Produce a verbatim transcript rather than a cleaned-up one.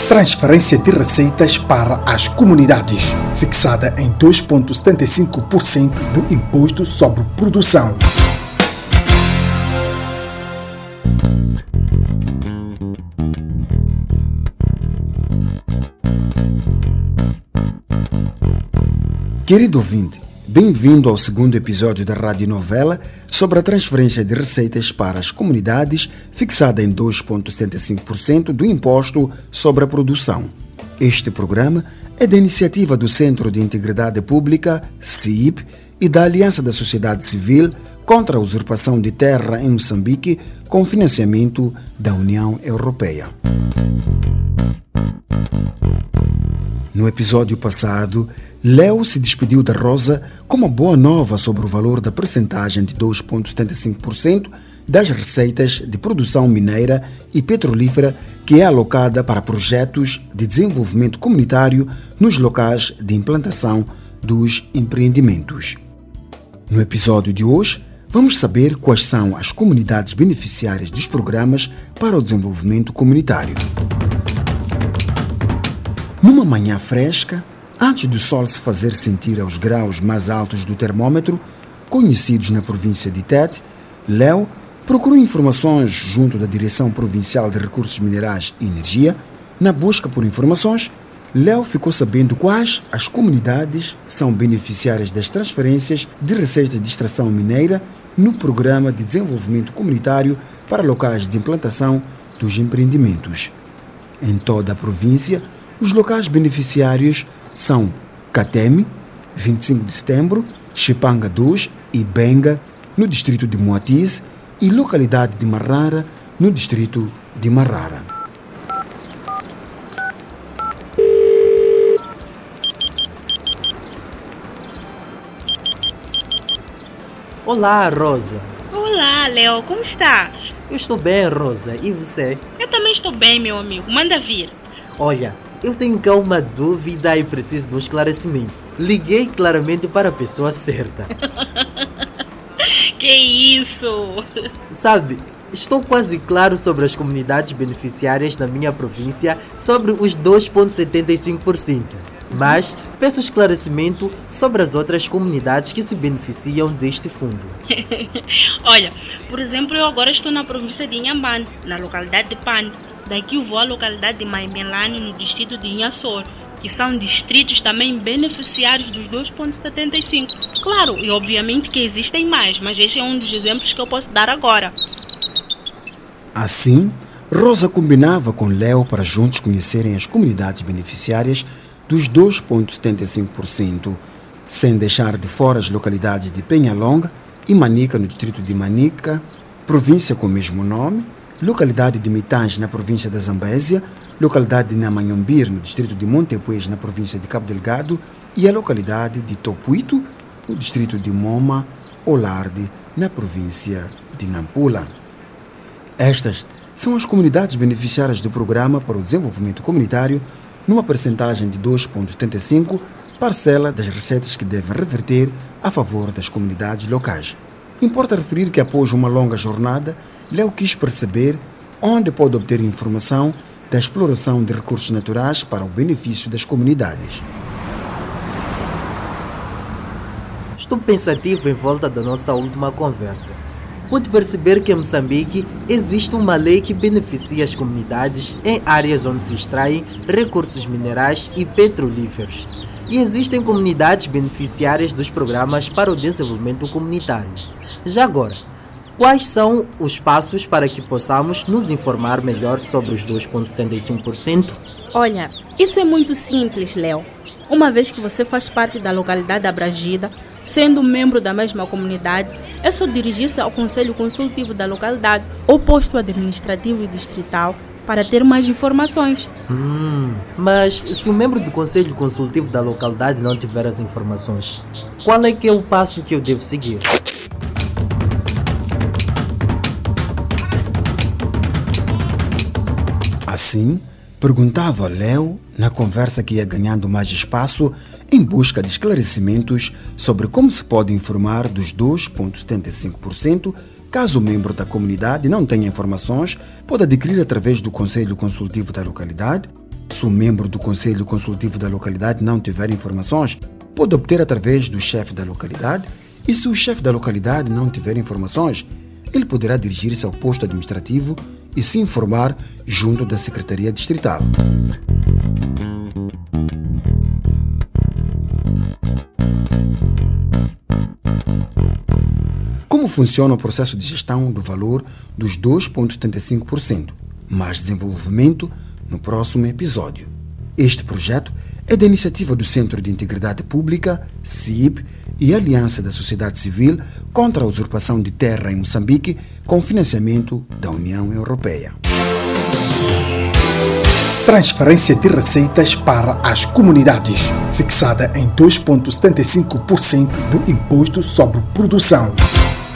Transferência de receitas para as comunidades, fixada em dois vírgula setenta e cinco por cento do Imposto sobre Produção. Querido ouvinte, bem-vindo ao segundo episódio da radionovela sobre a transferência de receitas para as comunidades, fixada em dois vírgula setenta e cinco por cento do Imposto sobre a Produção. Este programa é da iniciativa do Centro de Integridade Pública, C I P, e da Aliança da Sociedade Civil contra a Usurpação de Terra em Moçambique, com financiamento da União Europeia. No episódio passado, Léo se despediu da Rosa com uma boa nova sobre o valor da percentagem de dois vírgula setenta e cinco por cento das receitas de produção mineira e petrolífera que é alocada para projetos de desenvolvimento comunitário nos locais de implantação dos empreendimentos. No episódio de hoje, vamos saber quais são as comunidades beneficiárias dos programas para o desenvolvimento comunitário. Numa manhã fresca, antes do sol se fazer sentir aos graus mais altos do termômetro, conhecidos na província de Tete, Léo procurou informações junto da Direção Provincial de Recursos Minerais e Energia. Na busca por informações, Léo ficou sabendo quais as comunidades são beneficiárias das transferências de receitas de extração mineira no Programa de Desenvolvimento Comunitário para locais de implantação dos empreendimentos. Em toda a província, os locais beneficiários são Katemi, vinte e cinco de setembro, Chipanga dois e Benga, no distrito de Moatize, e localidade de Marrara, no distrito de Marrara. Olá, Rosa. Olá, Léo, como estás? Eu estou bem, Rosa. E você? Eu também estou bem, meu amigo. Manda vir. Olha, eu tenho cá uma dúvida e preciso de um esclarecimento. Liguei claramente para a pessoa certa. Que isso? Sabe, estou quase claro sobre as comunidades beneficiárias na minha província sobre os dois vírgula setenta e cinco por cento. Mas peço esclarecimento sobre as outras comunidades que se beneficiam deste fundo. Olha, por exemplo, eu agora estou na província de Inhambane, na localidade de Pande. Daqui eu vou à localidade de Maimelane, no distrito de Inhassor, que são distritos também beneficiários dos dois vírgula setenta e cinco. Claro, e obviamente que existem mais, mas este é um dos exemplos que eu posso dar agora. Assim, Rosa combinava com Léo para juntos conhecerem as comunidades beneficiárias dos dois vírgula setenta e cinco por cento, sem deixar de fora as localidades de Penhalonga e Manica, no distrito de Manica, província com o mesmo nome, localidade de Mitange, na província da Zambésia, localidade de Namanhombir, no distrito de Montepuez, na província de Cabo Delgado, e a localidade de Topuito, no distrito de Moma, Olarde, na província de Nampula. Estas são as comunidades beneficiárias do Programa para o Desenvolvimento Comunitário, numa percentagem de dois vírgula setenta e cinco por cento, parcela das receitas que devem reverter a favor das comunidades locais. Importa referir que, após uma longa jornada, Léo quis perceber onde pode obter informação da exploração de recursos naturais para o benefício das comunidades. Estou pensativo em volta da nossa última conversa. Pude perceber que em Moçambique existe uma lei que beneficia as comunidades em áreas onde se extraem recursos minerais e petrolíferos. E existem comunidades beneficiárias dos programas para o desenvolvimento comunitário. Já agora, quais são os passos para que possamos nos informar melhor sobre os dois vírgula setenta e cinco por cento? Olha, isso é muito simples, Léo. Uma vez que você faz parte da localidade abrangida, sendo membro da mesma comunidade, é só dirigir-se ao Conselho Consultivo da localidade ou posto administrativo e distrital para ter mais informações. Hum, mas se o membro do Conselho Consultivo da localidade não tiver as informações, qual é que é o passo que eu devo seguir? Assim, perguntava Léo na conversa que ia ganhando mais espaço em busca de esclarecimentos sobre como se pode informar dos dois vírgula setenta e cinco por cento. Caso o membro da comunidade não tenha informações, pode adquirir através do Conselho Consultivo da localidade Se o membro do Conselho Consultivo da localidade não tiver informações, pode obter através do chefe da localidade, e se o chefe da localidade não tiver informações, ele poderá dirigir-se ao posto administrativo e se informar junto da Secretaria Distrital. Como funciona o processo de gestão do valor dos dois vírgula setenta e cinco por cento? Mais desenvolvimento no próximo episódio. Este projeto é da iniciativa do Centro de Integridade Pública, C I P, e Aliança da Sociedade Civil contra a Usurpação de Terra em Moçambique, com financiamento da União Europeia. Transferência de receitas para as comunidades, fixada em dois vírgula setenta e cinco por cento do Imposto sobre Produção.